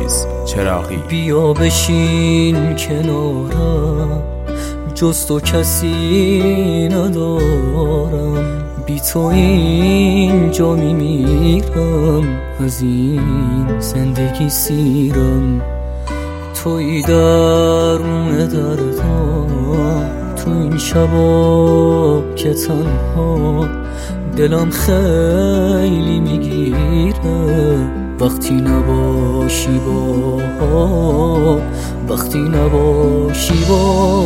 عزیز چراغی. بیا بشین کنارم، جز تو کسی ندارم، بی تو اینجا میمیرم، از این زندگی سیرم. توی درون دردم، تو این شبا که تنها دلم خیلی میگیره، وقتی نباشی با، وقتی نباشی با،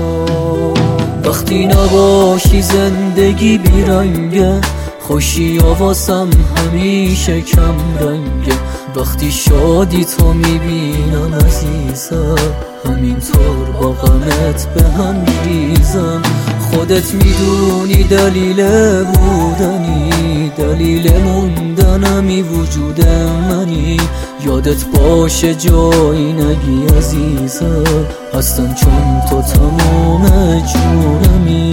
وقتی نباشی زندگی بیرنگه، خوشی واسم همیشه کم رنگه، وقتی شادی تو میبینم عزیزم، همینطور با غمت به هم میریزم. خودت میدونی دلیل بودنی، دلیل موندنمی وجود منی، یادت باشه جایی نگی عزیزم، هستم چون تو تمام جونمی.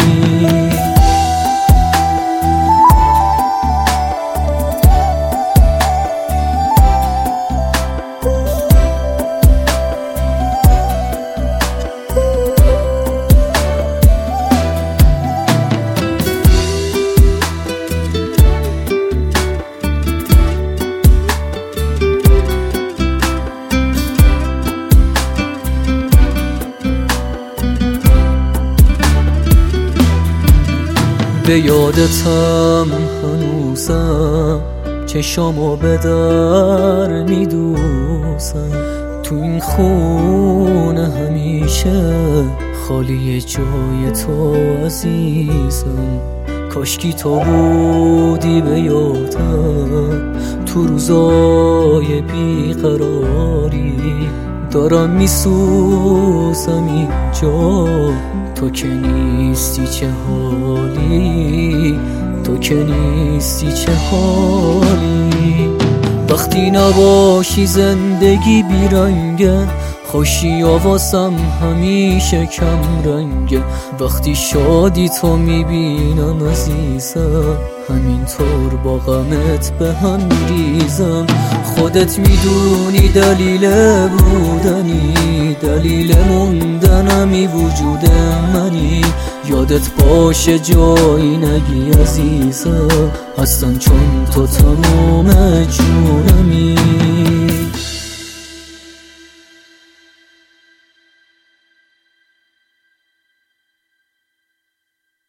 به یادتم هنوزم، چشامو به در میدوزم، تو این خونه همیشه خالی جای تو عزیزم. کاشکی تو بودی به یادم، تو روزای بیقراری دارم میسوزم اینجا، تو که نیستی چه حالی، تو که نیستی چه حالی. وقتی نباشی زندگی بیرنگه، خوشی واسم همیشه کم رنگه، وقتی شادی تو میبینم عزیزم، همینطور با غمت به هم میریزم. خودت میدونی دلیل بودنی، دلیل موندنمی وجود منی، یادت باشه جایی نگی عزیزم، هستم چون تو تمام جونمی.